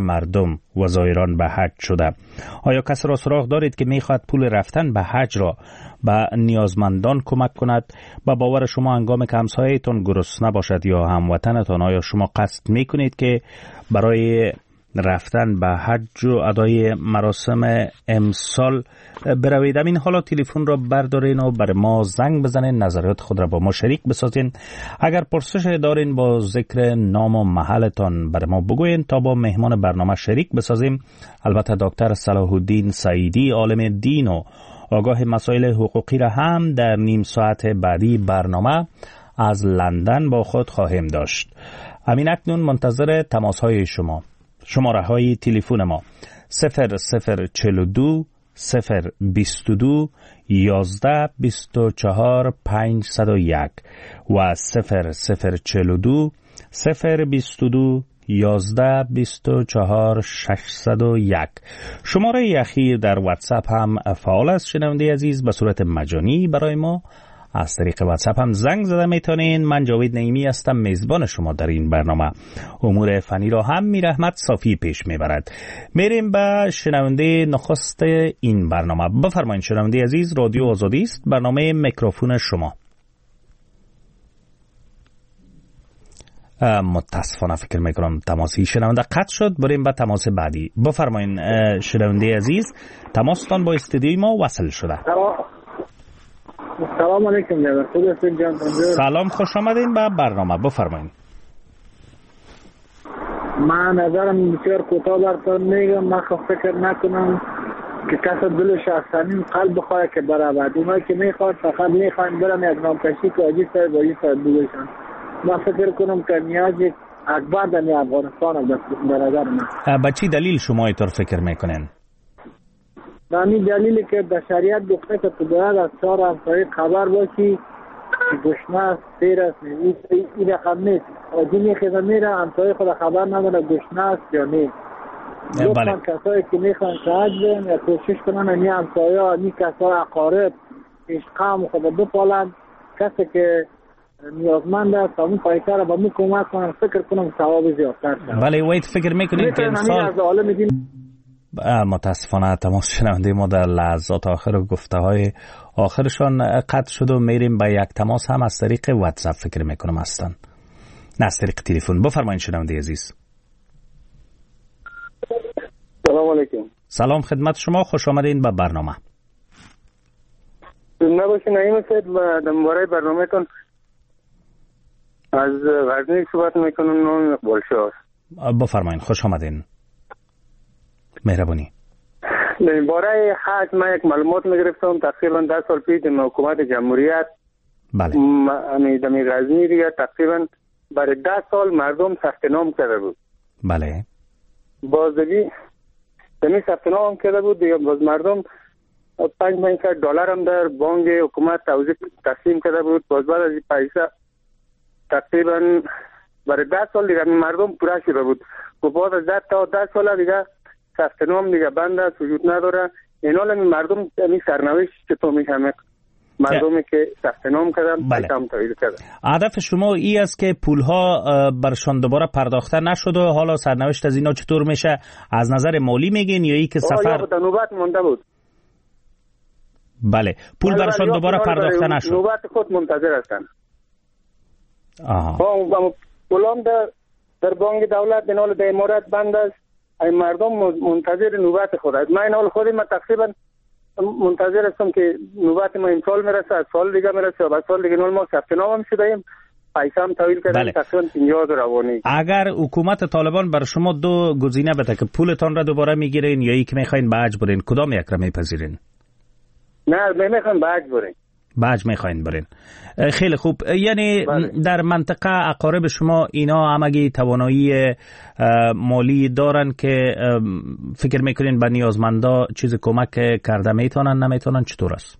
مردم و زایران به حج شده. آیا کسی را سراغ دارید که میخواهد پول رفتن به حج را به نیازمندان کمک کند؟ به باور شما هنگام که همسایه‌تان گرسنه باشد یا هموطنتان، آیا شما قصد میکنید که برای رفتن به حج و ادای مراسم امسال بروید؟ این حالا تلفن را بردارین و بر ما زنگ بزنین، نظریات خود را با ما شریک بسازین. اگر پرسش دارین با ذکر نام و محلتان بر ما بگوین تا با مهمان برنامه شریک بسازیم. البته دکتر صلاح الدین سعیدی، عالم دین و آگاه مسائل حقوقی را هم در نیم ساعت بعدی برنامه از لندن با خود خواهیم داشت. همین اکنون منتظر تماس های شماره های تلفن ما 0042 022 11 24 501 و 0042 022 11 24 601. شماره اخیر در واتساپ هم فعال است. شنونده عزیز، به صورت مجانی برای ما از طریق واتساپ هم زنگ زده میتونین. من جاوید نعیمی هستم، میزبان شما در این برنامه. امور فنی را هم میرحمت صافی پیش میبرد. میریم به شنونده نخست این برنامه. بفرمایید شنونده عزیز، رادیو آزادی است، برنامه میکروفون شما. متاسفانه فکر میکنم تماسی شنونده قطع شد. بریم به تماس بعدی. بفرمایید شنونده عزیز، تماستان با استودیوی ما وصل شده. سلام علیکم جناب. سلام، خوش آمدین به برنامه. بفرمایید. من نظرم بسیار کوتاه براتون میگم. من فکر نکنم که کسی دلش از صمیم قلب بخواد که برود. اونایی که میخواد فقط میخوان برن یک نامکشی که آجی صاحب بگوشن. من فکر کنم که نیازی اکبر در افغانستان به نظر من. به چی دلیل شما اینطور فکر میکنین؟ به همین دلیلی که در شریعت گفته که تو باید از 4 همسایه خبر باشی که گشنه است، سیر است. این رقم نیست. آجی میخیزه میره همسایه خود خبر نداره گشنه است یا نه. لطفا کسایی که میخوان که حج برن یا کوشش کنن این همسایه ها، این کسای اقارب عشقام خود بپالن. کسی که نیازمند است همون پیسه را به مو کمک کنن، فکر کنم ثواب زیادتر شد. بله، وید فکر میکنید که انسان متاسفانه تماس شنونده ما در لحظات آخر و گفته های آخرشان قطع شد و میریم به یک تماس هم از طریق واتساپ فکر میکنم هستن، نه از طریق تلفن. بفرمایید شنونده عزیز. سلام علیکم. سلام خدمت شما، خوش آمدین به برنامه. نباشین نعیم صاحب، و درباره برنامه‌تون از غزنی صحبت میکنم. نام اقبال شاه. بفرمایید، خوش آمدین. مهربانی. برای حج من یک معلومات میگرفتم تقریبا 10 سال پیش در حکومت جمهوریت. بله. من غزنی دیگه تقریبا برای 10 سال مردم ثبت نام کرده بود. بله. بازدگی دمی ثبت نام کرده بود دیگه. باز مردم $500 هم در بانک حکومت تقسیم کرده بود. باز بعد از این پیسه تقریبا برای 10 سال دیگه مردم پوره شده بود. و بعد از 10 سال دیگه ثبت نام دیگه بند است، وجود نداره. این حال مردم این سرنوشت چطور میشمه؟ مردمی که ثبت نام کردن بله. پیسه تایید کردن. هدف شما ای است که پولها برشان دوباره پرداخته نشد و حالا سرنوشت از اینا چطور میشه؟ از نظر مالی میگین یا ای که سفر در نوبت مونده بود؟ بله، پول برشان دوباره پرداخته نشد. نوبت خود منتظر هستن. آها. پولام در بانک دولت به نال در امارات بند است. ای مردم منتظر نوبت خود است. من حال خودم تقریبا منتظر هستم که نوبت ما این سال میرسه، از سال دیگه میرسه و بعد سال دیگه نال ما ثبت نام شدیم، پیسه هم تحویل کردیم. بله. تقریبا 50 روانی. اگر حکومت طالبان بر شما دو گزینه بده که پولتان را دوباره میگیرین یا یک میخواین به حج برین، کدام یک را میپذیرین؟ نه میخوایم به حج برین. به حج میخواین برین. خیلی خوب. یعنی بله. در منطقه اقارب شما اینا همگی توانایی مالی دارن که فکر میکنین به نیازمندا چیز کمک کرده میتونن نمیتونن؟ چطور است؟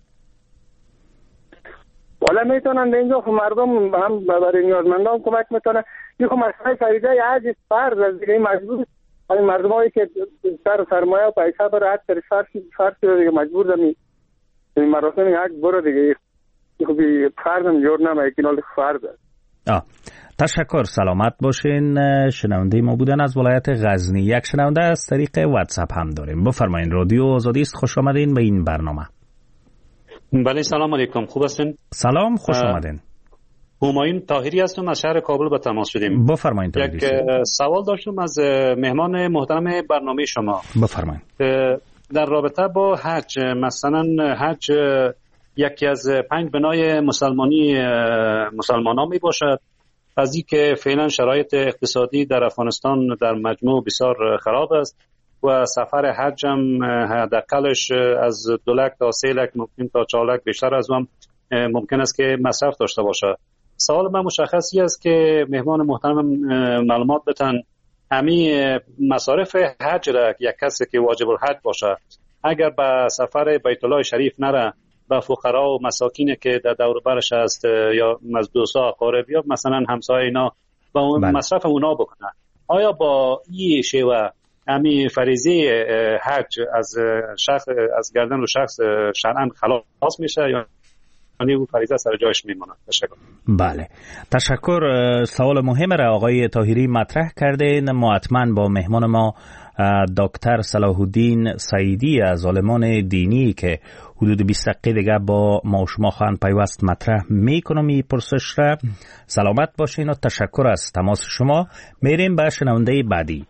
والا میتونن. اینجا مردم هم برای نیازمندان کمک میتونن. یه خب مسئله فریضه حج فرض از دیگه مجبور همین مردمایی که سرمایه و پیسه داره حج فرض دیگه مجبور دمی این مراسم حج برو دیگه. خوبی فرض هم جور نمه کنال فرض است. تشکر، سلامت باشین. شنونده ما بودن از ولایت غزنی. یک شنونده از طریق واتساپ هم داریم. بفرمایید. رادیو آزادی است، خوش آمدین به این برنامه. بله، سلام علیکم، خوب هستین؟ سلام، خوش آمدین. همایون طاهری هستم، از شهر کابل به تماس شدیم. بفرمایید. یک سوال داشتم از مهمان محترم برنامه شما. بفرمایید. در رابطه با حج، مثلا حج یکی از 5 بنای مسلمانان می باشد، از این که فعلا شرایط اقتصادی در افغانستان در مجموع بسیار خراب است و سفر حج هم حداقلش از 2 لک تا 3 لک ممکن تا 4 لک بیشتر از هم ممکن است که مصرف داشته باشه. سوال من مشخصی است که مهمان محترم معلومات بتن همین مصارف حج را یک کسی که واجب الحج باشه اگر به سفر بیت الله شریف نره، به فقرا و مساکینی که در دور برش است یا دوستا اقارب یا مثلا همسایه اینا با اون مصرف اونا بکنه، آیا با این شیوه همین فریضه حج از گردن و شخص شرعاً خلاص میشه یا اون فریضه سر جایش میمونه؟ تشکر. بله، تشکر. سوال مهم را آقای طاهری مطرح کردین. ما حتما با مهمان ما دکتر صلاح الدین سعیدی از عالمان دینی که حدود 20 دقیقه دیگه با ما و شما خواهند پیوست مطرح میکنم این پرسش را. سلامت باشین و تشکر از تماس شما. میریم به شنونده بعدی.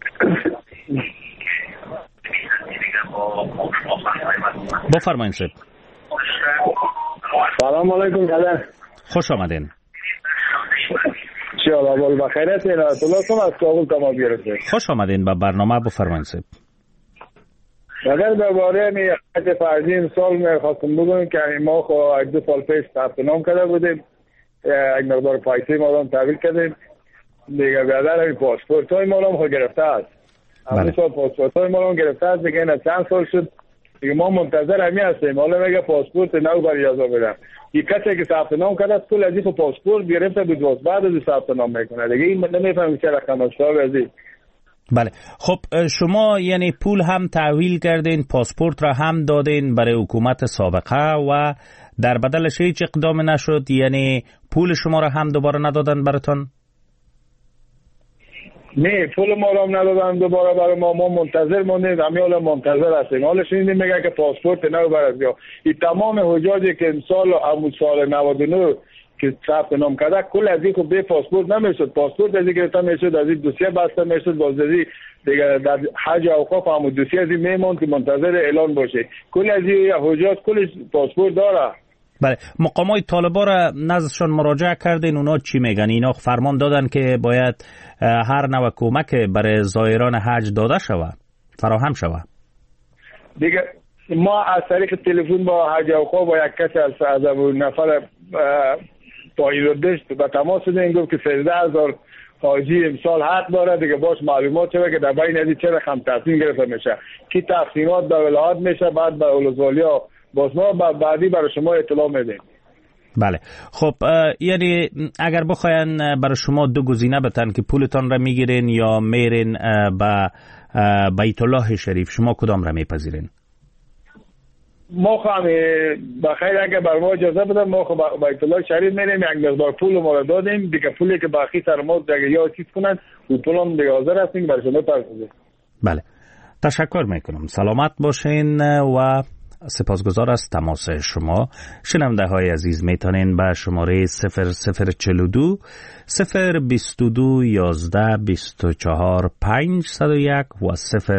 بفرمایید صاحب. سلام علیکم جناب. خوش آمدین. چه حال بخیر هستین؟ طلعتم از کابل تمام گرفته. خوش آمدین به برنامه. بفرمایید صاحب. اگر درباره حج فرضی امسال می‌خواستم بگم که ما خو 2 سال پیش ثبت نام کرده بودیم، یک مقدار پیسه ما هم تحویل کردیم دیگه. بعدا این پاسپورت‌های ما هم خو گرفته است. همین سال پاسپورت‌های ما هم گرفته است دیگه. نه چند سال شد دیگه ما منتظر همین هستیم. حالا میگه پاسپورت نو برای اجازه بدن. یک کسی که ثبت نام کرده است کل از این پاسپورت گرفته بود، بعد از ثبت نام میکنه دیگه. این نمیفهمم چه رقم است از. بله، خب شما یعنی پول هم تحویل کردین، پاسپورت را هم دادین برای حکومت سابقه و در بدلش هیچ اقدام نشد؟ یعنی پول شما را هم دوباره ندادن براتون؟ نه، پول ما را هم ندادن دوباره برای ما. ما منتظر موندیم، همین حالا منتظر هستیم. حالا شنیدیم میگه که پاسپورت نو برات بیا. این تمام حجاجی که امسال و سال 99 که ثبت نام کرده کل از این خب به پاسپورت نمیشد. پاسپورت از این گرفته میشد، از این دوسیه بسته میشد، باز از این دیگه در حج اوقاف هم دوسیه از این میموند که منتظر اعلان باشه. کل از این حجاج کلش پاسپورت داره. بله، مقامات طالبا را نزدشان مراجعه کردین، اونا چی میگن؟ اینا فرمان دادن که باید هر نوع کمک برای زائران حج داده شود، فراهم شود. دیگه ما از طریق تلفن با حج اوقاف با یک کسی از نفر پاییردشت به تماس شدیم، گفت که 13,000 حاجی امسال حق داره دیگه. باش معلومات شده که در بین از چه رقم تصمیم گرفته میشه، کی تقسیمات به ولایت میشه، بعد به ولسوالی‌ها. باز ما بعدی برای شما اطلاع میدیم. بله، خب یعنی اگر بخواین برای شما 2 گزینه بتن که پولتان را میگیرین یا میرین به بیت الله شریف، شما کدام را میپذیرین؟ ما خواهم بخیر اگر بر ما اجازه بدن ما خواهم بیت الله شریف میریم. یک مقدار پول ما را دادیم دیگه، پولی که باقی سر ما دیگه یا چیز کنن و پول هم دیگه حاضر هستیم برای شما پردازیم. بله، تشکر میکنم. سلامت باشین و سپاسگزار از تماس شما. شنونده های عزیز میتونین به شماره 0042 022 11 24 501 و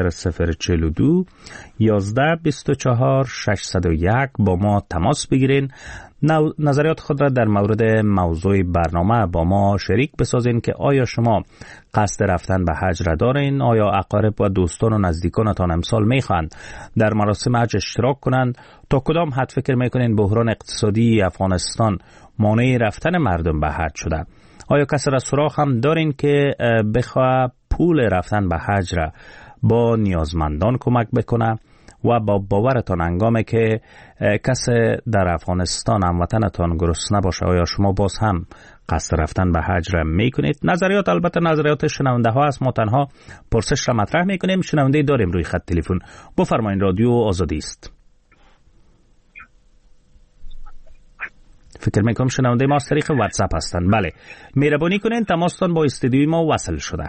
0042 11 24 601 با ما تماس بگیرین. نظریات خود را در مورد موضوع برنامه با ما شریک بسازین که آیا شما قصد رفتن به حج را دارین؟ آیا اقارب و دوستان و نزدیکانتان امسال میخوان در مراسم حج اشتراک کنند؟ تا کدام حد فکر میکنین بحران اقتصادی افغانستان مانع رفتن مردم به حج شده؟ آیا کسی را سراغ هم دارین که بخواه پول رفتن به حج را با نیازمندان کمک بکنه؟ و با باورتان هنگامی که کسی در افغانستان هموطنتان گرسنه باشه، آیا شما باز هم قصد رفتن به حج را میکنید؟ نظریات البته نظریات شنونده ها است، ما تنها پرسش را مطرح میکنیم. شنونده داریم روی خط تلفن. بفرمایید، رادیو آزادی است. فکر میکنم شنونده ما از طریق واتساپ هستند. بله، مهربانی کنین تماستان با استودیوی ما وصل شده.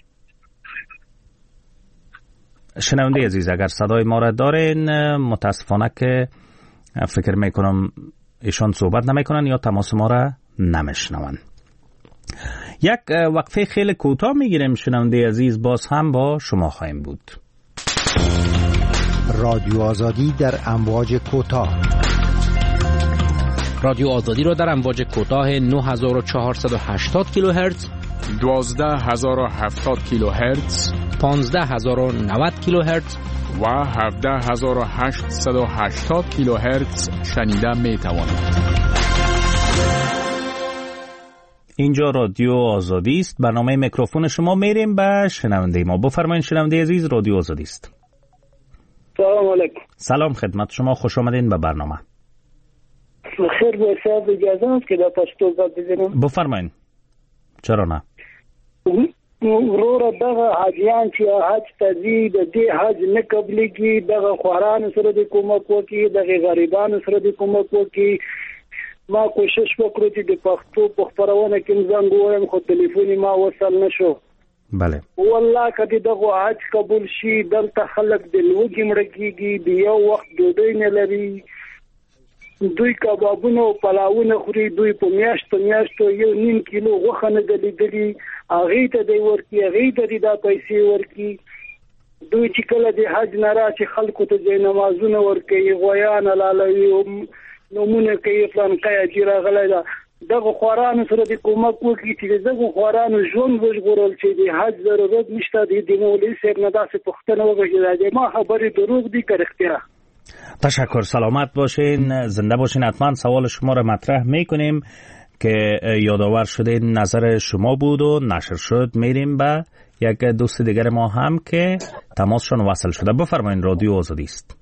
شنونده عزیز اگر صدای ما را دارین، متاسفانه که فکر میکنم ایشان صحبت نمیکنن یا تماس ما را نمیشنون. یک وقفه خیلی کوتاه میگیریم شنونده عزیز، باز هم با شما خواهیم بود. رادیو آزادی در امواج کوتاه. رادیو آزادی را در امواج کوتاه 9480 کیلوهرتز، 12070 کیلوهرتز، 15090 کیلوهرتز و 17880 کیلوهرتز شنیده می توانید. اینجا رادیو آزادی است. برنامه میکروفون شما میریم به شنونده ما. بفرمایید شنونده عزیز، رادیو آزادی است. سلام علیکم. سلام خدمت شما، خوش آمدین به برنامه. خیر باشه، اجازه است که در پشتو زد بزنم؟ بفرمایید. چرا نه؟ ورور دغه حاجیان چې حج تزي د دې حج نه قبليږي، دغه خواران سره د کومک وکي، دغه غریبانو سره د کومک وکي. ما کوشش وکړو چې د پښتو په خبرونه کې زنګ ووایم، خو ټلیفون ما وصل نشو. بله والله کدی دغه حج قبول شي، دلته خلک د لوګي مړ کیږي، د یو وخت ډوډۍ نه لري، دوی کبابونه او پلاونه خوري، دوی په میاشتو 1.5 کیلو غوښه نه دلیدلي، هغه ته دی ورکی، هغه ته دی دا پیسې ورکی. دوی چې کله د حج نه راشي خلکو ته ځای نمازونه ورکوي، غویان لالوي، نومونه کوي، فلان قیا چې راغلی ده. دغه خوارانو سره د کومک وکړي چې دغه خوارانو ژوند وژغورل چې د حج ضرورت نشته. د مولوي صاحب نه داسې پوښتنه وکړي چې ما خبرې دروغ دي که رښتیا؟ تشکر، سلامت باشین، زنده باشین. حتما سوال شما را مطرح میکنیم که یادآور شده نظر شما بود و نشر شد. میریم به یک دوست دیگر ما هم که تماسشون وصل شده. بفرمایید، رادیو آزادی است.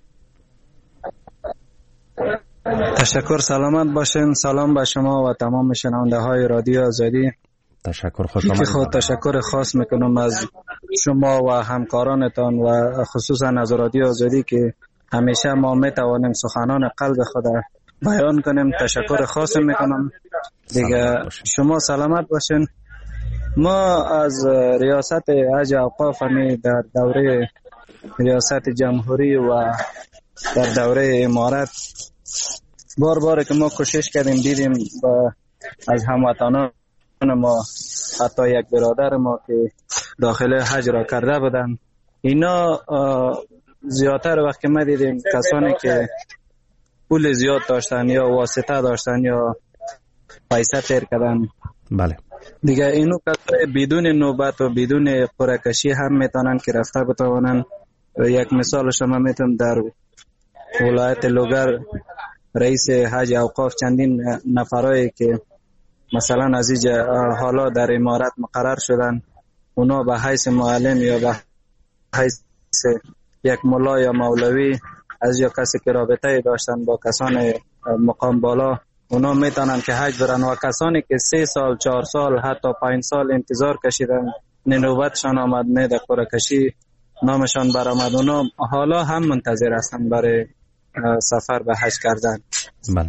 تشکر، سلامت باشین. سلام به شما و تمام شنونده های رادیو آزادی. تشکر، خوش آمدید. خود تشکر خاص میکنم از شما و همکارانتان و خصوصا از رادیو آزادی که همیشه ما میتوانیم سخنان قلب خود بیان کنیم. تشکر خاص میکنم دیگه. شما سلامت باشین. ما از ریاست حج اوقاف در دوره ریاست جمهوری و در دوره امارت بار که ما کوشش کردیم، دیدیم از هموطنان ما، حتی یک برادر ما که داخل حج را کرده بودن، اینا زیادتر وقت که ما دیدیم کسانی که پول زیاد داشتن یا واسطه داشتن یا پیسه تیر کردن. بله دیگه اینو کسای بدون نوبت و بدون قرعه‌کشی هم میتونن که رفته بتوانن. یک مثالش ما میتونم در ولایت لوگر رئیس حج اوقاف چندین نفرایی که مثلا از اینجا حالا در امارت مقرر شدن، اونا به حیث معلم یا به حیث یک ملا یا مولوی از یا کسی که رابطه داشتن با کسان مقام بالا، اونا میتونن که حج برن. و کسانی که 3 سال 4 سال حتی 5 سال انتظار کشیدن نوبتشان آمد، نه در قرعه کشی نامشان برآمد، اونا حالا هم منتظر هستن برای سفر به حج کردن. بله.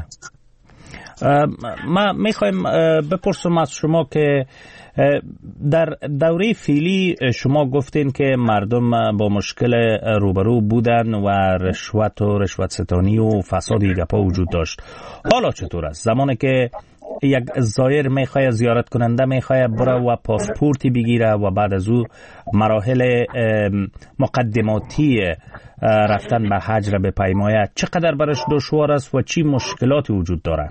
ما میخوایم بپرسم از شما که در دوره فعلی شما گفتین که مردم با مشکل روبرو بودن و رشوت و رشوت ستانی و فساد گپا وجود داشت. حالا چطور است؟ زمانی که یک زایر میخواد زیارت کننده میخواد بره و پاسپورتی بگیره و بعد از او مراحل مقدماتی رفتن به حج را بپیماید، چقدر برش دشوار است و چی مشکلاتی وجود داره؟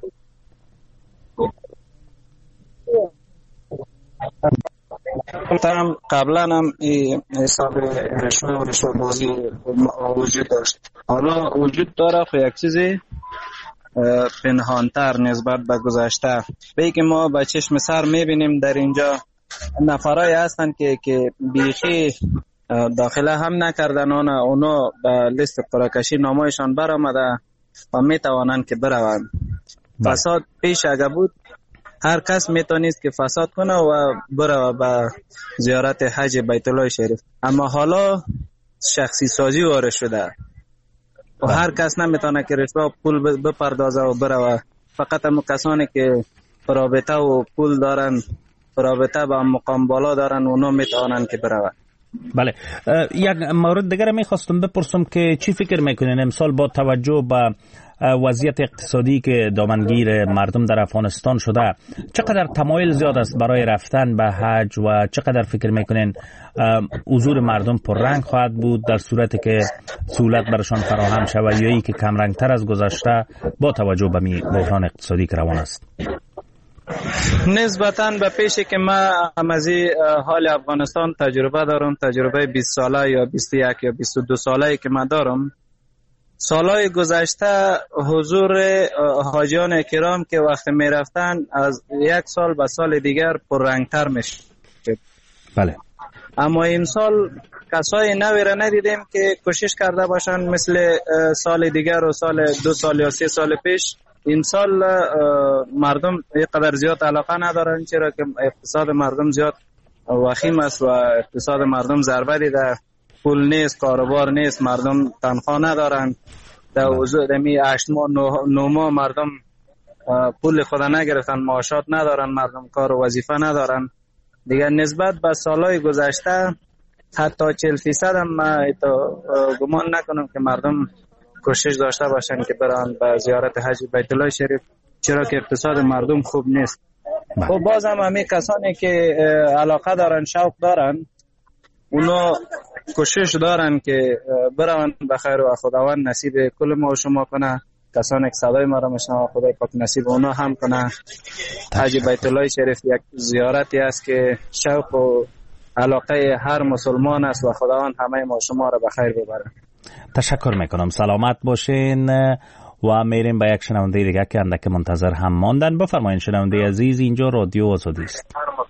قبلا هم حساب رشوه بازی وجود داشت، حالا وجود داره خو یک چیزی پنهانتر نسبت به گذشته. به که ما با چشم سر میبینیم در اینجا نفرای هستن که بیخی داخله هم نکردن، اونا به لیست قرعه‌کشی نامایشان برآمده و میتوانن که بروند. فساد پیش اگه بود هر کس میتونست که فساد کنه و بره به زیارت حج بیت الله شریف، اما حالا شخصی سازی وارد شده و هر کس نمیتونه که رشوه پول بپردازه و بره و فقط هم کسانی که رابطه و پول دارن، رابطه با مقام بالا دارن، اونا میتوانن که برون. بله، یک مورد دیگر میخواستم بپرسم که چی فکر میکنین امسال با توجه به وضعیت اقتصادی که دامنگیر مردم در افغانستان شده، چقدر تمایل زیاد است برای رفتن به حج و چقدر فکر میکنین حضور مردم پررنگ خواهد بود در صورتی که سهولت برشان فراهم شود یا ای که کم رنگ تر از گذشته با توجه به بحران اقتصادی که روان است؟ نسبتاً به پیشی که ما از حال افغانستان تجربه دارم، تجربه 20 ساله یا 21 یا 22 ساله که من دارم، سالهای گذشته حضور حاجیان کرام که وقت می رفتن از یک سال به سال دیگر پررنگتر می شد. بله. اما این سال کسای نوی را ندیدیم که کوشش کرده باشن مثل سال دیگر و سال 2 سال یا 3 سال پیش. این سال مردم اینقدر زیاد علاقه ندارن، چرا که اقتصاد مردم زیاد وخیم است و اقتصاد مردم ضربه دیده، پول نیست، کاروبار نیست، مردم تنخواه ندارن. در حضور دمی 8 ماه 9 ماه مردم پول خود نگرفتن، معاشات ندارن، مردم کار و وظیفه ندارن دیگر. نسبت به سالهای گذشته حتی 40% هم گمان نکنم که مردم کوشش داشته باشن که برن به زیارت حج بیت الله شریف، چرا که اقتصاد مردم خوب نیست. خب بازم همین کسانی که علاقه دارن، شوق دارن، اونا کوشش دارن که برن به خیر و خداوند نصیب کل ما و شما کنه. کسانی که صدای ما را میشنوند خدای پاک نصیب اونا هم کنه. حج بیت الله شریف یک زیارتی است که شوق و علاقه هر مسلمان است و خداوند همه ما و شما را به خیر ببره. تشکر میکنم، سلامت باشین و میریم به یک شنونده دیگه که اندک منتظر هم ماندن. بفرمایید شنونده عزیز، اینجا رادیو آزادی است.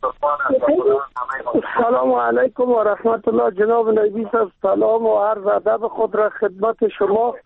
سلام علیکم و رحمت الله. جناب نبی صاحب سلام و عرض ادب خود را خدمت شما.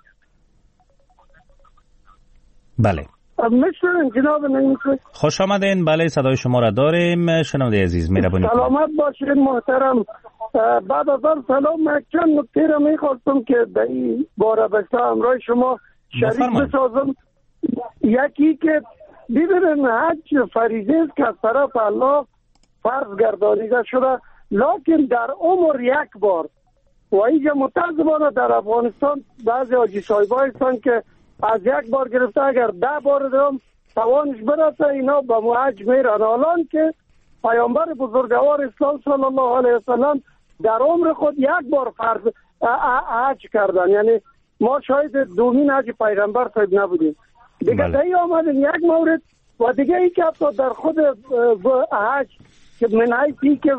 بله میشنوین جناب نبی صاحب؟ خوش آمدین. بله صدای شما را داریم. شنونده عزیز مهربانی کنید. سلامت باشید محترم. بعد از آن سلام، من چند نکته را میخواستم که در این باره بسته همراه شما شریک بسازم. یکی که ببینن حج فریضه است که از طرف الله فرض گردانیده شده، لکن در عمر یک بار. و اینجا متاسفانه در افغانستان بعضی حاجی صاحبا هستن که از یک بار گرفته اگر 10 بار هم توانش برسه اینا به حج میرن، حالان که پیامبر بزرگوار اسلام صلی الله علیه وسلم در عمر خود یک بار فرض حج کردن. یعنی ما شاید دومین حج پیغمبر صاحب نبودیم دیگه. دایی آمدن یک مورد و دیگه ای که حتی در خود حج که من حیثی که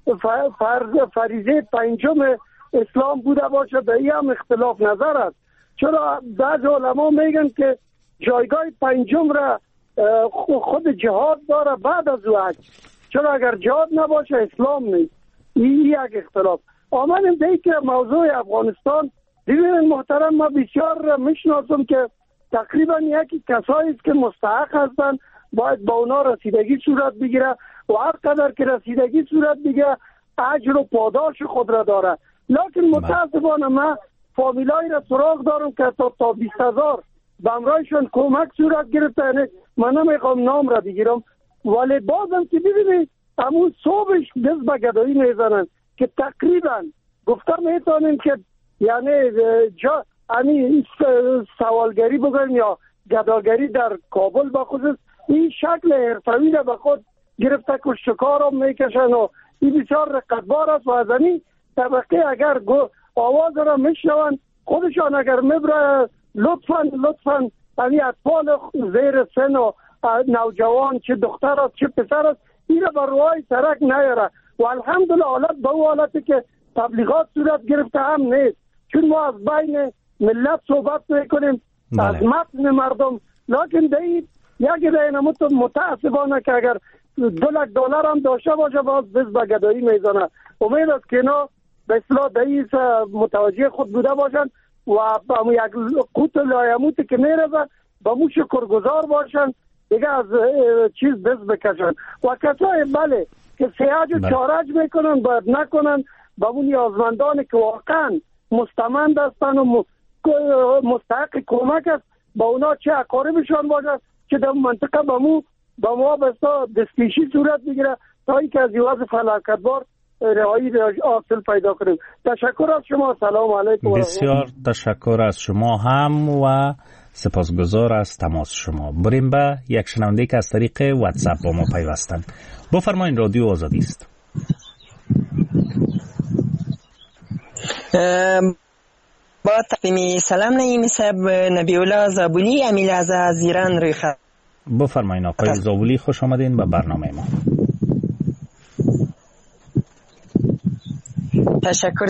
فریضه 5 اسلام بوده باشه، دایی هم اختلاف نظر است. چرا بعض علما میگن که جایگاه 5 را خود جهاد داره بعد از حج، چرا اگر جهاد نباشه اسلام نیست. این یک اختلاف. آمدیم دیگه که موضوع افغانستان دیدین محترم، ما بسیار میشناسم که تقریبا یکی کسایی است که مستحق هستن، باید با اونا رسیدگی صورت بگیره و هر قدر که رسیدگی صورت بگیره اجر و پاداش خود را داره. لکن متاسفانه من فامیلایی را سراغ دارم که تا 20,000 به امرایشون کمک صورت گرفته. یعنی من نمیخوام نام را بگیرم، ولی بازم که ببینید همون صبحش دست به گدایی میزنن که تقریبا گفتم میتونیم که یعنی سوالگری بگویم یا گداگری در کابل بخصوص این شکل حرفه‌ای را به خود گرفته که شکار هم میکشن و این بسیار رقتبار است. و از این طبقه اگر آواز را میشنون خودشان اگر میبره لطفاً این اطفال زیر سن و نوجوان چه دختر است چه پسر است این را بر روی سرک نیاره. و الحمدلله حالت به او حالتی که تبلیغات صورت گرفته هم نیست، چون ما از بین ملت صحبت میکنیم از متن مردم. لکن دید یکی دینمون متاسفانه که اگر $200,000 هم داشته باشه باز دست به گدایی میزنه. امید است که اینا به اصلاح دید متوجه خود بوده باشن و با یک قوت لایموتی که میرزن با مو شکرگزار باشن دیگه از چیز دست بکشن. و کسای بله که سیاج و چارج میکنن باید نکنن با اون نیازمندانی که واقعا مستمند هستن و مستحق کمک است با اونا، چه اقاربشان باشد که در منطقه با ما بستا دستکشی صورت بگیره تا اینکه از یواز فلاکتبار رهایی حاصل پیدا کنیم. تشکر از شما. سلام علیکم. بسیار تشکر از شما هم و سپاسگزار از تماس شما. بریم به یک شنونده که از طریق واتساپ با ما پیوستند. بفرمایید، رادیو آزادی است. با تقدیم سلام نعیم صاحب، نبی الله زابولی امیل از ایران روی خط. بفرمایید آقای زابولی، خوش آمدین به برنامه ما. تشکر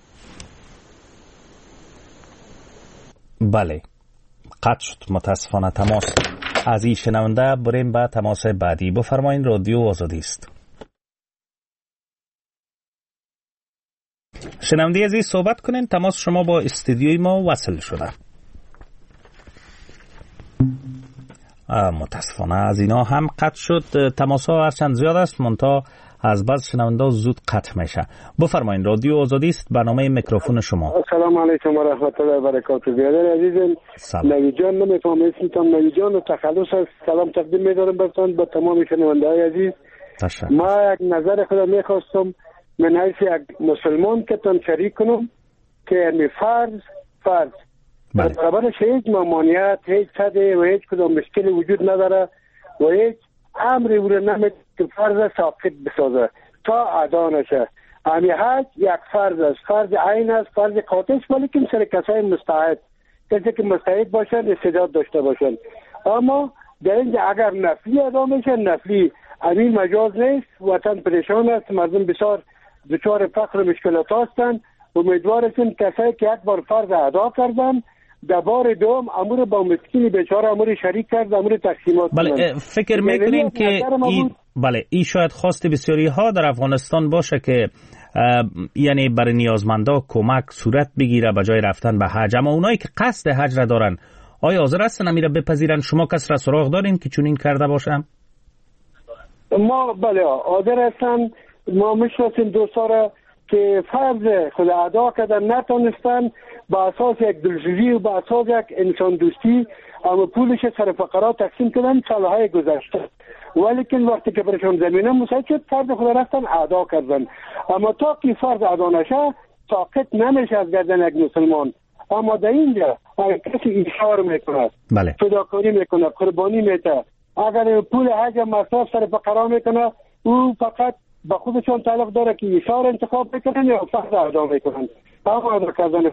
بله، قطع شد متاسفانه تماس از این شنونده. بریم به تماس بعدی. بفرمایید، رادیو آزادی است. شنونده عزیز صحبت کنین. تماس شما با استودیوی ما وصل شده. متاسفانه از اینا هم قطع شد. تماس ها هرچند زیاد است منتها از بعض شنونده زود قطع میشه. بفرمایید، رادیو آزادی است، برنامه میکروفون شما. السلام علیکم و رحمت الله و برکاته. بیادر عزیزم، نوی جان نمیفهم اسمتان، نوی جان و تخلص است. سلام تقدیم میدارم برتان با تمام شنونده های عزیز. تشکر. ما یک نظر خودم میخواستم من حیث یک مسلمان که تان شریک کنم که یعنی فرض برابرش هیچ ممانعت، هیچ صده و هیچ کدام مشکل وجود نداره و هیچ امری او را نمید که فرض ساقط بسازه تا ادا نشه. امی حج یک فرض است، فرض عین است، فرض قاطع است، ولیکن سر کسای مستعد، کسی که مستعد باشن، استعداد داشته باشن. اما در اینجا اگر نفلی ادا میشه، نفلی امی مجاز نیست. وطن پریشان است، مردم بسیار دچار فقر و مشکلات هستند. امیدوار هستیم کسایی که یک بار فرض ادا کردن در بار دوم امور با مسکین بیچاره امور شریک کرد، امور تقسیمات. بله، فکر میکنین که این شاید خواست بسیاری ها در افغانستان باشه که یعنی برای نیازمندا کمک صورت بگیره به جای رفتن به حج، اما اونایی که قصد حج را دارن آیا حاضر هستن امیره بپذیرن؟ شما کس را سراغ دارین که چنین کرده باشن؟ ما بله حاضر هستن. ما میشناسیم دوستان که فرض خود ادا کردن نتونستن، با اساس یک دلجویی و با اساس یک انسان دوستی اما پولش سر فقرا تقسیم کردن سالهای گذشته، ولیکن وقتی که برشون زمینه مساعد شد فرض خود رفتن ادا کردن. اما تا که فرض ادا نشه ساقط نمیشه از گردن یک مسلمان. اما در اینجا اگر کسی اشاره میکنه، فداکاری میکنه، قربانی میته، اگر پول حج مصرف سر فقرا میکنه، او فقط به خودشون تعلق داره که اشار انتخاب بکنن یا فرض ادا میکنن. اما ادا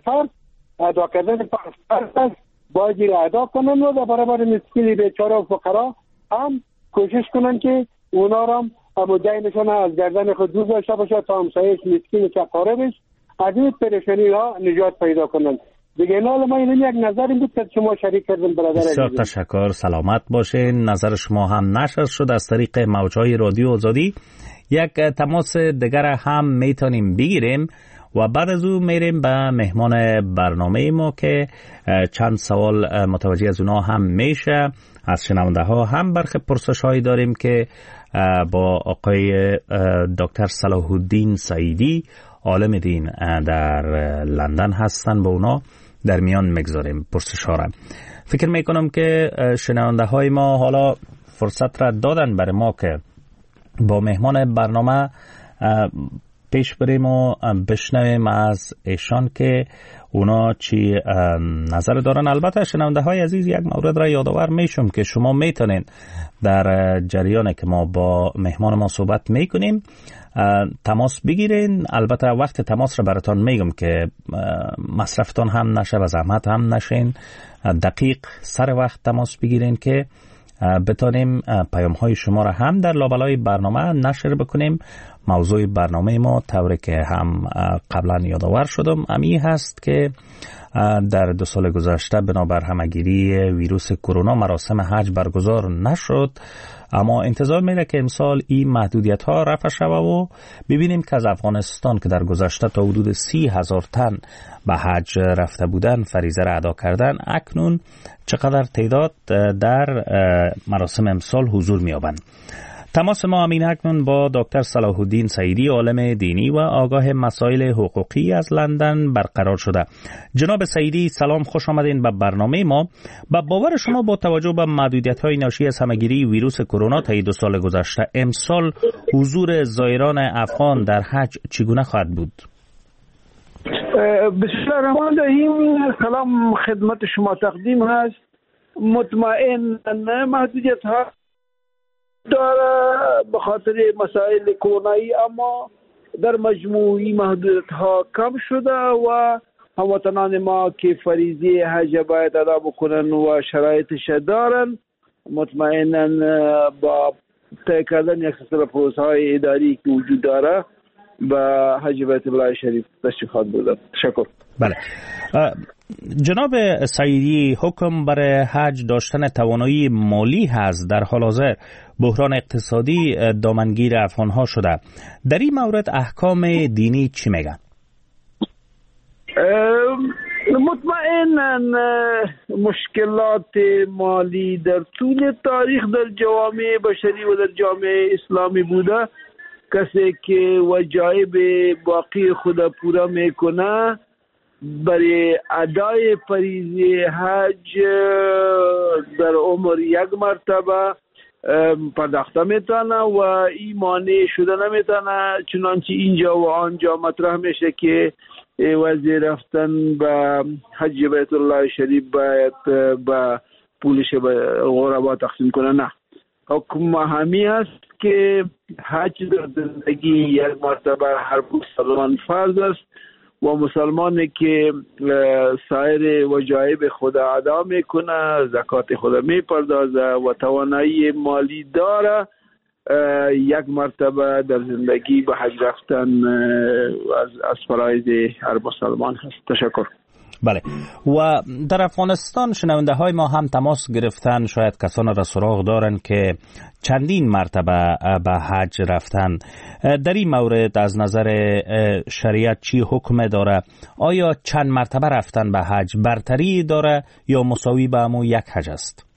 کردن فرض باید ادا کنن و در برابر مسکین بیچاره و فقرا هم کوشش کنن که اونا را هم دینشون از گردن خود دور داشته باشه تا همسایه مسکین که قاربش از این پریشانی ها نجات پیدا کنن. دیگه حالا ما این یک نظر این بود که شما شریک کردن برادر. بسیار تشکر، سلامت باشین. نظر شما هم نشر شد از طریق موجهای رادیو آزادی. یک تماس دیگر هم میتونیم بگیریم و بعد از او میریم به مهمان برنامه ما که چند سوال متوجه از اونا هم میشه. از شنونده ها هم برخی پرسش هایی داریم که با آقای دکتر صلاح الدین سعیدی عالم دین در لندن هستن، با اونا در میان میگذاریم پرسش ها را. فکر میکنم که شنونده های ما حالا فرصت را دادن برای ما که با مهمان برنامه پیش بریم و بشنویم از ایشان که اونا چی نظر دارن. البته شنونده های عزیز یک مورد را یادآور میشم که شما میتونین در جریان که ما با مهمان ما صحبت میکنیم تماس بگیرین. البته وقت تماس را براتون میگم که مصرفتان هم نشه و زحمت هم نشین، دقیق سر وقت تماس بگیرین که بتانیم پیام های شما را هم در لابلای برنامه نشر بکنیم. موضوع برنامه ما طوری که هم قبلا یادآور شدم امی هست که در 2 سال گذشته بنابر همگیری ویروس کرونا مراسم حج برگزار نشد، اما انتظار میره که امسال این محدودیت ها رفع شود و ببینیم که از افغانستان که در گذشته تا حدود 30,000 تن به حج رفته بودن، فریضه را ادا کردن، اکنون چقدر تعداد در مراسم امسال حضور میابند. تماس ما همین اکنون با دکتر صلاح الدین سعیدی، عالم دینی و آگاه مسائل حقوقی از لندن برقرار شده. جناب سعیدی سلام، خوش آمدین به برنامه ما. با باور شما با توجه به محدودیت‌های ناشی از همگیری ویروس کرونا طی 2 سال گذشته، امسال حضور زائران افغان در حج چگونه خواهد بود؟ بسم الله الرحمن الرحیم. سلام خدمت شما تقدیم هست. مطمئن محدودیت ها داره به خاطر مسائل کرونایی، اما در مجموعی محدودیت ها کم شده و هموطنان ما که فریضه حج باید ادا بکنن و شرایطش دارن، مطمئنا با طی کردن یک سلسله پروسه‌های اداری که وجود داره به حج بیت الله شریف تشریف خواهد بود. تشکر. بله جناب سعیدی، حکم برای حج داشتن توانایی مالی هست. در حال حاضر بحران اقتصادی دامنگیر افغان‌ها شده. در این مورد احکام دینی چی میگن؟ مطمئنا مشکلات مالی در طول تاریخ در جوامع بشری و در جامعه اسلامی بوده. کسی که وجایب باقی خود پورا میکنه برای ادای فریضه حج در عمر 1 مرتبه پرداخته میتونه و این مانع شده نمیتونه، چنانچه اینجا و آنجا مطرح میشه که وزیر رفتن به حج بیت الله شریف باید با پولش به غربا تقسیم کنه. نه، حکم همی است که حج در زندگی 1 مرتبه هر مسلمان فرض است و مسلمانی که سایر وجایب خود ادا میکنه، زکات خود میپردازه و توانایی مالی داره، 1 مرتبه در زندگی به حج رفتن از فرایض هر مسلمان هست. تشکر. بله، و در افغانستان شنونده های ما هم تماس گرفتن، شاید کسان را سراغ دارن که چندین مرتبه به حج رفتن. در این مورد از نظر شریعت چی حکم داره؟ آیا چند مرتبه رفتن به حج برتری داره یا مساوی به همون 1 حج است؟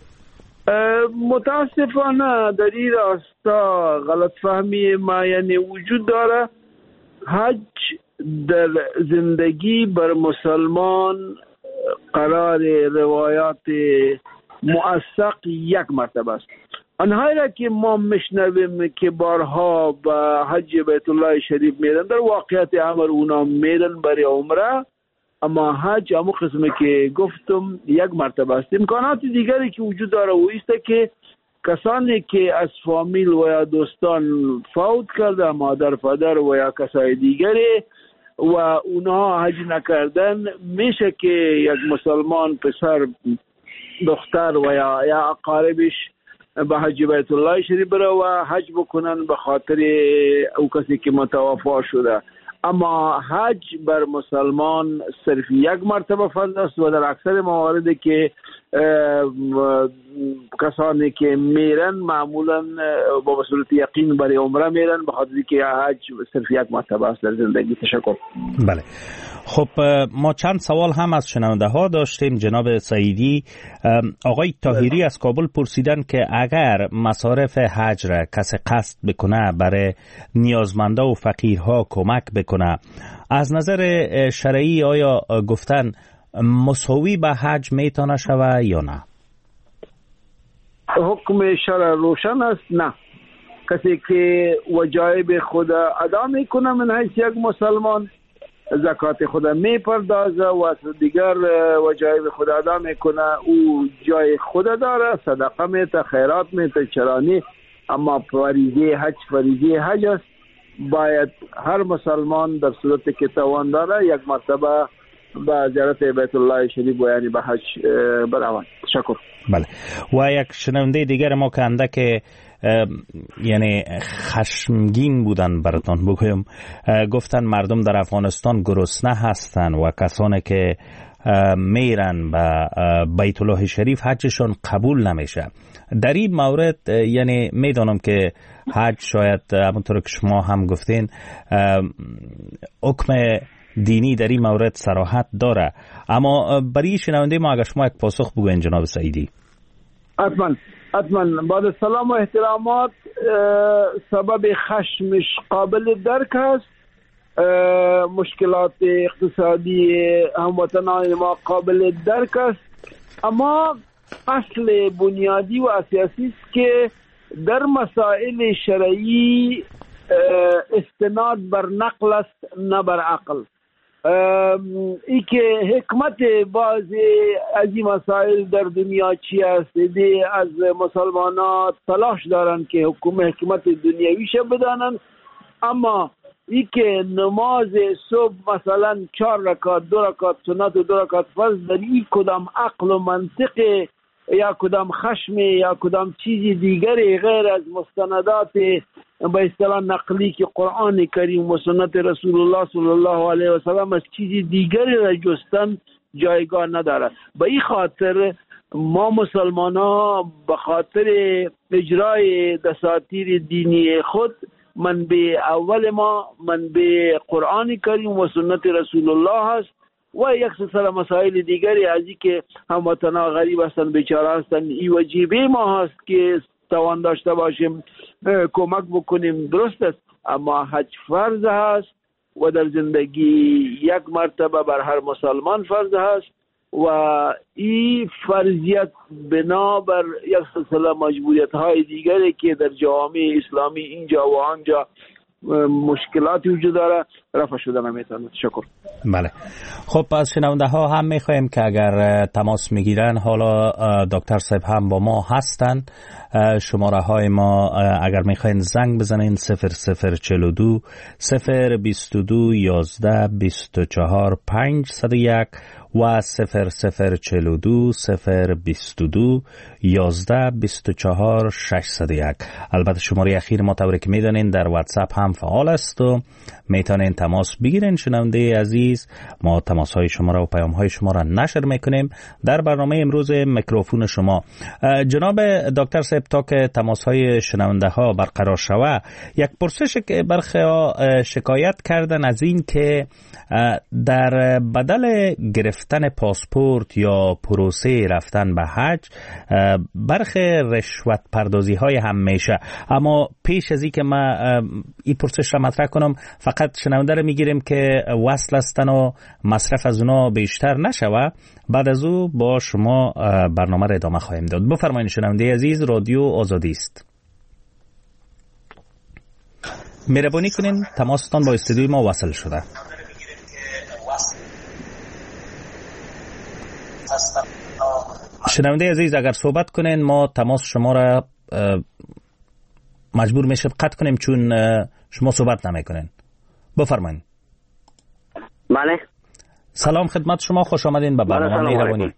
متاسفانه در این راستا غلط فهمی معینی وجود داره. حج در زندگی بر مسلمان قرار روایات موثق 1 مرتبه است. آنهایی را که ما میشنویم که بارها به حج بیت الله شریف میرن، در واقعیت امر اونا میرن برای عمره، اما حج همون قسمی که گفتم 1 مرتبه است. امکانات دیگری که وجود داره و است که کسانی که از فامیل و یا دوستان فوت کرده، مادر پدر و یا کسای دیگری و اونها حج نکردن، میشه که یک مسلمان پسر دختر و یا اقاربش به حج بیت الله شریف بره و حج بکنن به خاطر او کسی که متوفا شده. اما حج بر مسلمان صرف 1 مرتبه فرض است و در اکثر موارد که کسانی که میرن معمولا با صورت یقین برای عمره میرن، به خاطر که حج صرف 1 مرتبه است در زندگی. تشکر. بله، خب ما چند سوال هم از شنونده ها داشتیم. جناب سعیدی، آقای طاهری از کابل پرسیدن که اگر مصارف حج را کسی قصد بکنه برای نیازمنده و فقیرها کمک بکنه، از نظر شرعی آیا گفتن مساوی به حج میتونه شوه یا نه؟ حکم شرع روشن است. نه، کسی که وجایب خود ادا میکنه من حیث 1 مسلمان، زکات خود میپردازه و دیگر وجایب خود ادا میکنه، او جای خود داره، صدقه میته، خیرات میته، چرانی. اما فریضه حج است. باید هر مسلمان در صورت که توان داره 1 مرتبه به زیارت بیت الله شریف و یعنی به حج برود. تشکر. بله، و یک شنونده دیگر ما کنده که یعنی خشمگین بودن براتون بگویم، گفتن مردم در افغانستان گرسنه هستن و کسانی که میرن به بیت الله شریف حجشون قبول نمیشه. در این مورد یعنی میدانم که حج شاید همونطور که شما هم گفتین حکم دینی در این مورد صراحت داره، اما برای شنونده ما اگر شما یک پاسخ بگوین جناب سعیدی. حتما. حتما. بعد سلام و احترامات، سبب خشمش قابل درک است، مشکلات اقتصادی هموطنان ما قابل درک است، اما اصل بنیادی و اساسی است که در مسائل شرعی استناد بر نقل است نه بر عقل. ای که حکمت بعض از این مسائل در دنیا چی است، از مسلمانان تلاش دارن که حکمت دنیویش بدانن، اما ای که نماز صبح مثلا 4 رکعت 2 رکعت سنت و 2 رکعت فرض در این کدام عقل و منطق یا کدام خشم یا کدام چیزی دیگری غیر از مستندات به اصطلاح نقلی که قرآن کریم و سنت رسول الله صلی الله علیه و سلم از چیزی دیگری را جستن جایگاه ندارد. به این خاطر ما مسلمان ها به خاطر اجرای دساتیر دینی خود منبع اول ما منبع قرآن کریم و سنت رسول الله هست و یک سلسله مسائل دیگری از این که هموطنان غریب هستند بیچاره هستند این واجبه ما هست که توان داشته باشیم کمک بکنیم، درست است، اما حج فرض هست و در زندگی یک مرتبه بر هر مسلمان فرض هست و این فرضیت بنا بر یک سلسله مجبوریت های دیگری که در جوامع اسلامی اینجا و آنجا مشکلاتی وجود داره رفع شده نمیتونه. تشکر. بله، خب از شنونده ها هم میخوایم که اگر تماس میگیرن، حالا دکتر صاحب هم با ما هستن، شماره های ما اگر میخواین زنگ بزنین 0042 022 11 24 501 و 0042 022 11 24 601. البته شماره اخیر ما طوری که میدانین در واتساپ هم فعال است و میتونین تماس بگیرین. شنونده عزیز، ما تماس های شما را و پیام های شما را نشر میکنیم در برنامه امروز میکروفون شما. جناب دکتر صاحب، تا که تماس های شنونده ها برقرار شود، یک پرسش که برخی شکایت کردن از این که در بدل گرفتن پاسپورت یا پروسه رفتن به حج برخی رشوت پردازی های هم میشه، اما پیش از این که ما این پرسش را مطرح کنم فقط شنونده را میگیریم که وصل هستن و مصرف از اونا بیشتر نشوه، بعد از او با شما برنامه را ادامه خواهیم داد. بفرمایید شنونده عزیز، رادیو آزادی است. مهربانی کنین تماستان با استودیوی ما وصل شده. شنونده عزیز اگر صحبت کنین ما تماس شما را مجبور میشه قطع کنیم چون شما صحبت نمیکنین. بفرمایید. بله. سلام خدمت شما، خوش آمدین به برنامه مهربانی.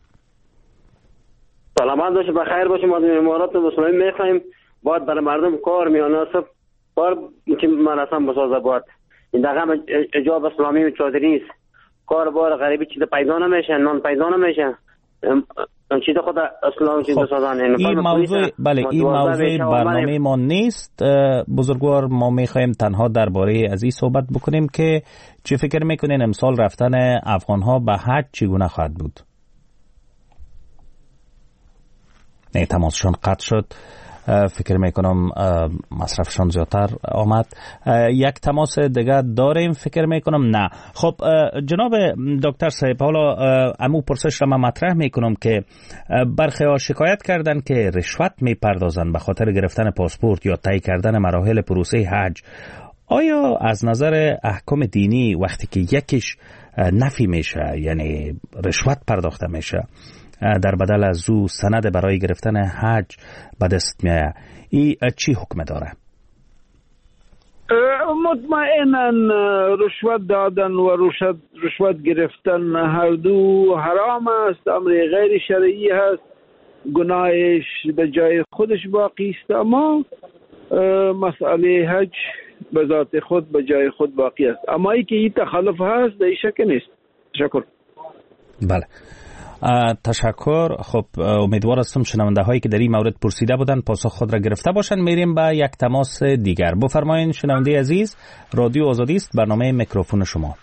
سلامت باشید، بخیر باشید. ما در امارات مسلمین میخوایم باید برای مردم کار میاناسب کار که مراسم بسازه، باید این دقیقا اجاب اسلامی و چادری نیست، کار بار غریبی چیز پیدا نمیشه، نان پیدا نمیشه، چیز خود اسلام چیز سازن. این موضوع بله این موضوع برنامه ما نیست بزرگوار. ما میخوایم تنها درباره از این صحبت بکنیم که چی فکر میکنین امسال رفتن افغان ها به حج چگونه خواهد بود. نه تماسشون قطع شد، فکر میکنم مصرفشان زیادتر آمد. یک تماس دیگه داریم فکر میکنم. نه خب جناب دکتر صاحب، حالا امو پرسش را من مطرح میکنم که برخی ها شکایت کردن که رشوت میپردازن به خاطر گرفتن پاسپورت یا طی کردن مراحل پروسه حج. آیا از نظر احکام دینی وقتی که یکیش نفی میشه، یعنی رشوت پرداخته میشه، در بدل از او سند برای گرفتن حج به دست میاد، این چی حکم داره؟ مطمئنا رشوت دادن و رشوت گرفتن هر دو حرام است، امر غیر شرعی هست، گناهش به جای خودش باقی است، اما مسئله حج به ذات خود به جای خود باقی است. اما ای که این تخلف هست در این شک نیست. تشکر. بله تشکر. خب امیدوار هستم شنونده هایی که در این مورد پرسیده بودن پاسخ خود را گرفته باشند. میریم به یک تماس دیگر. بفرمایید شنونده عزیز، رادیو آزادی است، برنامه میکروفون شما.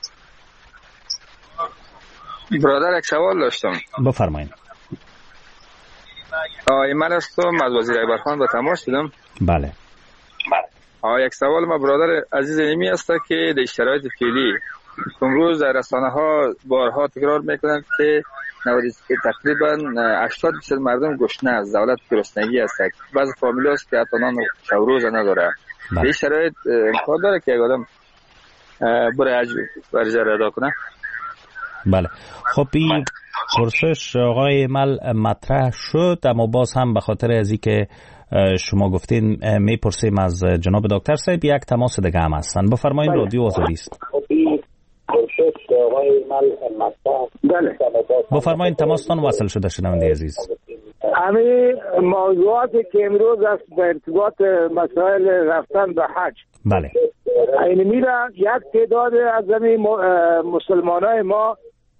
برادر یک سوال داشتم. بفرمایید. من هستم از وزیر اکبرخان با تماس شدم. بله. یک سوال ما برادر عزیز نیمی است که در شرایط فعلی امروز در رسانه ها بارها تکرار میکنند که تقریبا 80% مردم گشنه از دولت گرسنگی هستند. بعضی فامیل هست که حتی نان شوروز نداره. این شرایط امکان داره که یک آدم برای حج ورزه را ادا کنه؟ بله. خب این پرسش آقای مل مطرح شد، اما باز هم به خاطر از این که شما گفتین میپرسیم از جناب دکتر صاحب. یک تماس دیگه هم هستن. بفرمایید، رادیو آزادی است. بله. بفرمایید، تماستان وصل شده شنونده عزیز. همین موضوعاتی که امروز است به ارتباط مسائل رفتن به حج. بله. این میره یک تعداد از مسلمانای ما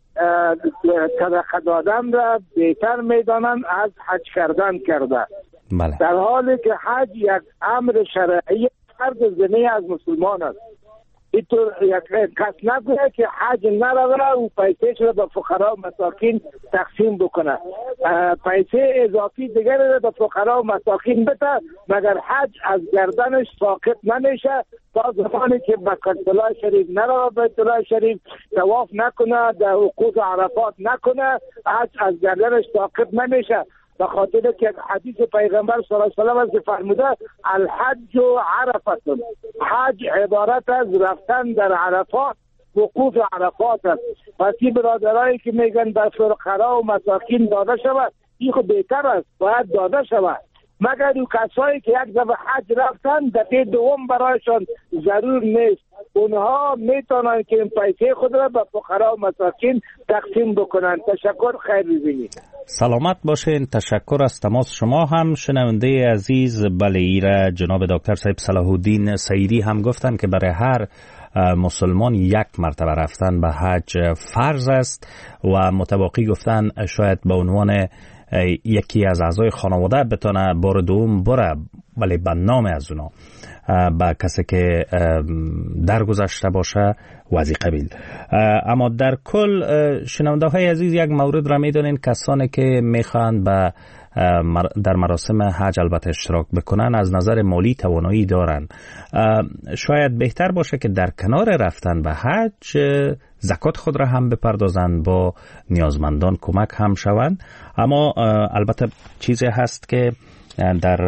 صدقه دادن را بهتر میدانند از حج کردن کرده. بله. در حالی که حج یک امر شرعی فرد زمینی از مسلمان است. اینطور یک کس نگوید که حج نروه و پیسهش را به فقرا و مساکین تقسیم بکنه، پیسه اضافی دیگر را به فقرا و مساکین بده، مگر حج از گردنش ساقط نمیشه تا زمانی که به بیت الله شریف نروه، بیت الله شریف طواف نکنه، در وقوف عرفات نکنه، حج از گردنش ساقط نمیشه. به خاطر که حدیث پیغمبر صلی الله علیه و آله از فرموده الحج عرفه، حج عبارت از رفتن در عرفات، وقوف عرفات است. پس این برادرایی که میگن به فقرا و مساکین داده شود، این خود بهتر است، باید داده شود. مگر اون کسایی که یک دفعه حج رفتن دفعه دوم برایشان ضرور نیست، اونها میتونن که این پیسه خود را به فقرا و مساکین تقسیم بکنن. تشکر، خیر ببینید. سلامت باشین. تشکر از تماس شما. هم شنونده عزیز بله ایره جناب دکتر صاحب صلاح الدین سعیدی هم گفتن که برای هر مسلمان یک مرتبه رفتن به حج فرض است و متباقی گفتن شاید به عنوان یکی از اعضای خانواده بتونه بار دوم بره، ولی به نام از اونا با کسی که درگذشته باشه وزی قبیل. اما در کل شنونده های عزیز یک مورد را میدونین، کسانی که میخوان به در مراسم حج البته اشتراک بکنن از نظر مالی توانایی دارن، شاید بهتر باشه که در کنار رفتن به حج زکات خود را هم بپردازند، با نیازمندان کمک هم شوند. اما البته چیزی هست که در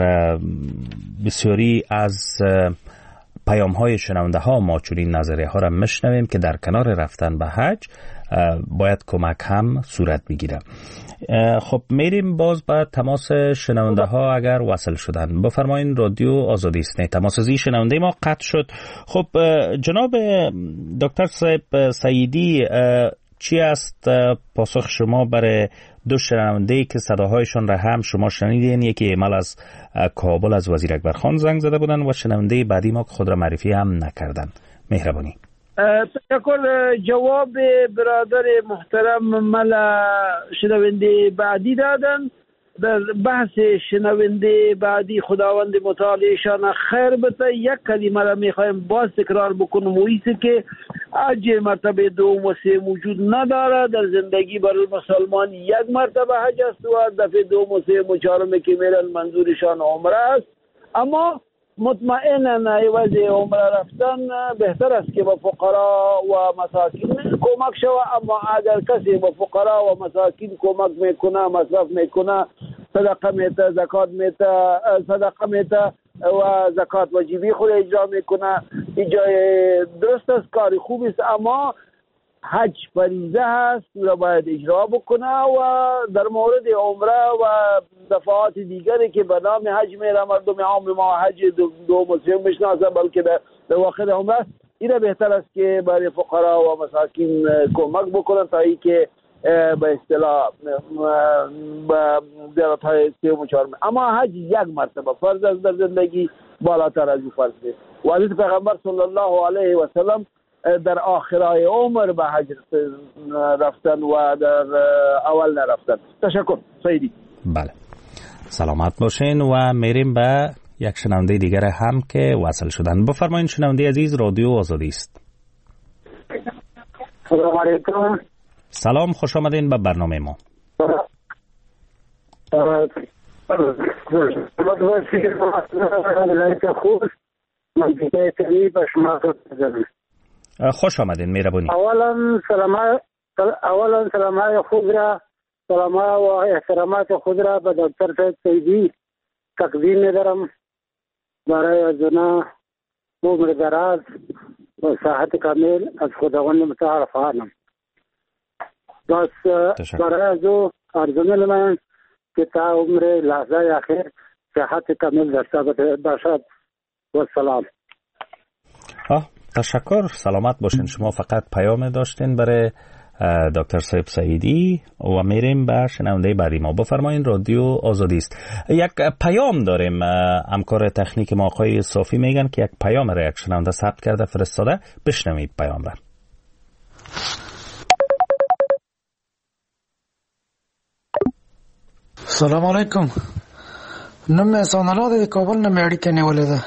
بسیاری از پیام های شنونده ها ما چنین نظریه ها را میشنویم که در کنار رفتن به حج باید کمک هم صورت بگیره. خب میریم باز به تماس شنونده ها اگر وصل شدن. بفرمایین، رادیو آزادی است. تماس ازی شنونده ما قطع شد. خب جناب دکتر صاحب سعیدی، چی است پاسخ شما برای دو شنونده که صداهایشان را هم شما شنیدین؟ یکی ایمال از کابل از وزیر اکبرخان زنگ زده بودن و شنونده بعدی ما که خود را معرفی هم نکردن. مهربانی. تشکر. جواب برادر محترم ملا شنونده بعدی دادن. در بحث شنونده بعدی خداوند متعال ایشان خیر بده، یک کلمه را میخوایم باز تکرار بکنم، و ایست که حج مرتبه دوم و سه وجود نداره. در زندگی برای مسلمان یک مرتبه حج است و دفعه دوم و سه و چهارم که میرن منظورشان عمره است. اما مطمئنا عوض عمره رفتن بهتر است که به فقرا و مساکین کمک شود. اما اگر کسی به فقرا و مساکین کمک میکنه، مصرف میکنه، صدقه میته، زکات میته، صدقه میته و زکات واجبی خود اجرا میکنه، این جای درست است، کاری خوب است. اما حج فریضه هست و باید اجرا بکنه. و در مورد عمره و دفعات دیگری که به نام حج میره، مردم عام ما حج دو مسلم میشناسه، بلکه در واقع عمره، این بهتر است که برای فقرا و مساکین کمک بکنن تا ای که به اصطلاح به زیارت‌های سه و چهارم. اما حج یک مرتبه فرض است در زندگی، بالاتر از این فرض نیست. و حضرت پیغمبر صلی الله علیه و سلم در آخرای عمر به حج رفتن و در اول نرفتن. تشکر سیدی. بله، سلامت باشین. و میریم به یک شنونده دیگر هم که وصل شدن. بفرمایید شنونده عزیز، رادیو آزادی است. سلام علیکم. سلام، خوش آمدین به برنامه ما. خوش آمدین مهربانی. اولا سلامای خود را سلاما و احترامات خود را به دکتر صاحب سیدی تقدیم می‌دارم برای از اونا عمر دراز و صحت کامل از خداوند متعال خواهانم. بس برای از او آرزو می‌کنم که تا عمر لحظه اخیر صحت کامل داشته باشد و سلام. تشکر، سلامت باشین. شما فقط پیام داشتین برای دکتر صاحب سعیدی و میریم به شنونده بعدی ما. بفرمایین، رادیو آزادی است. یک پیام داریم، همکار تکنیک ما آقای صافی میگن که یک پیام را یک شنونده ثبت کرده فرستاده. بشنوید پیام را. سلام علیکم. نم احسان الله د کابل نه مې اړیکه نیولې ده.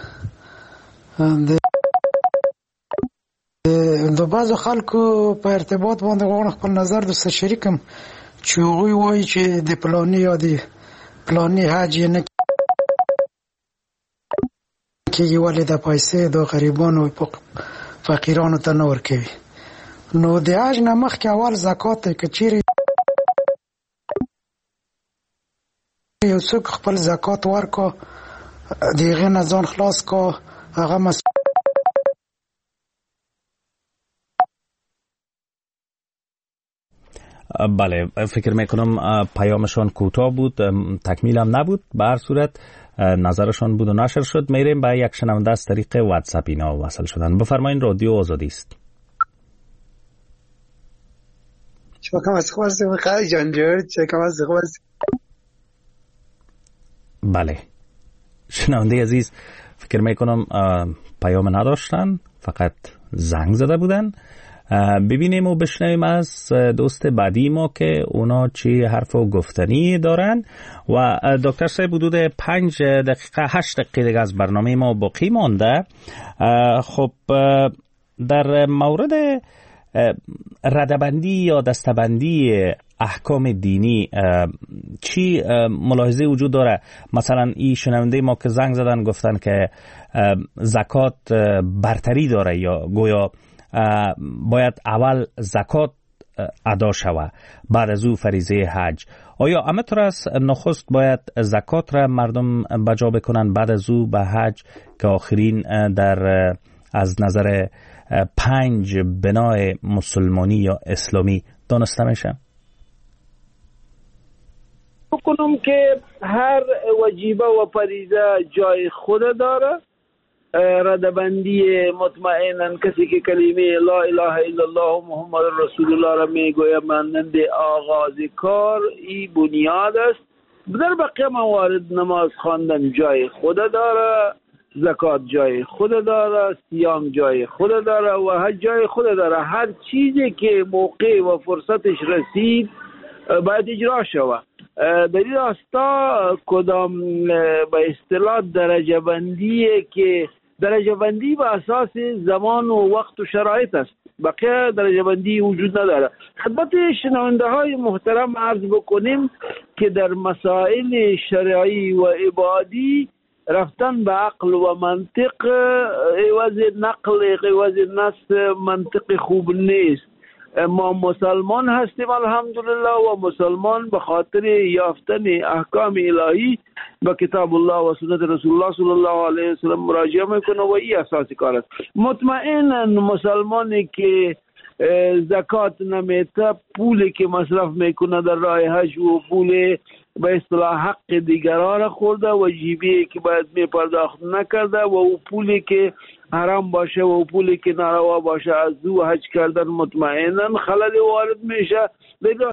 د بعضو خلکو په ارتباط باندې غواړم خپل نظر درسره شریکم چې هغوی وایي چې د پلاني یا د پلاني حج یې نه کېږي، ولې د پیسې د غریبانو فقیرانو ته نه ورکوي. نو د حج نه مخکې اول زکات دی. که چیرې یو څوک خپل زکات ورکړه، د هغې نه ځان خلاص کړه، هغه بله، فکر میکنم پیامشان کوتاه بود، تکمیل هم نبود. به هر صورت نظرشان بود و نشر شد. میریم به یک شنونده از طریق واتساپ اینا وصل شدن. بفرمایین، رادیو آزادی است. بله، شنونده عزیز فکر میکنم پیام نداشتن، فقط زنگ زده بودن. ببینیم و بشنویم از دوست بعدی ما که اونا چی حرف و گفتنی دارن. و دکتر صاحب حدود 5 دقیقه 8 دقیقه دیگه از برنامه ما باقی مانده. خب در مورد ردبندی یا دستبندی احکام دینی چی ملاحظه وجود داره؟ مثلا این شنونده ما که زنگ زدن گفتن که زکات برتری داره، یا گویا باید اول زکات ادا شود بعد از او فریضه حج. آیا همینطور است نخست باید زکات را مردم بجا بکنن بعد از او به حج که آخرین در از نظر 5 بنای مسلمانی یا اسلامی دانسته میشه؟ بکنم که هر واجبه و فریضه جای خود داره. ردبندی مطمئنا کسی که کلمه لا اله الا الله محمد رسول الله را میگوید مانند آغاز کار، این بنیاد است. در بقیه موارد نماز خواندن جای خود داره، زکات جای خود داره، صیام جای خود داره و حج جای خود داره. هر چیزی که موقع و فرصتش رسید باید اجرا شود. در این راستا کدام به اصطلاح درجه بندی که درجه بندی به اساس زمان و وقت و شرایط است، بقیه درجه بندی وجود نداره. خدمت شنونده های محترم عرض بکنیم که در مسائل شرعی و عبادی رفتن به عقل و منطق عوض نقل عوض نص منطق خوب نیست. ما مسلمان هستیم الحمدلله و مسلمان به خاطر یافتن احکام الهی به کتاب الله و سنت رسول الله صلی الله علیه و سلم مراجعه میکنه و این اساسی کار است. مطمئنا مسلمانی که زکات نمیته، پولی که مصرف میکنه در راه حج و پول به اصطلاح حق دیگران را خورده و جیبی که باید می پرداخت نکرده و او پولی که حرام باشه و او پولی که ناروا باشه از او حج کردن مطمئنا خلل وارد میشه.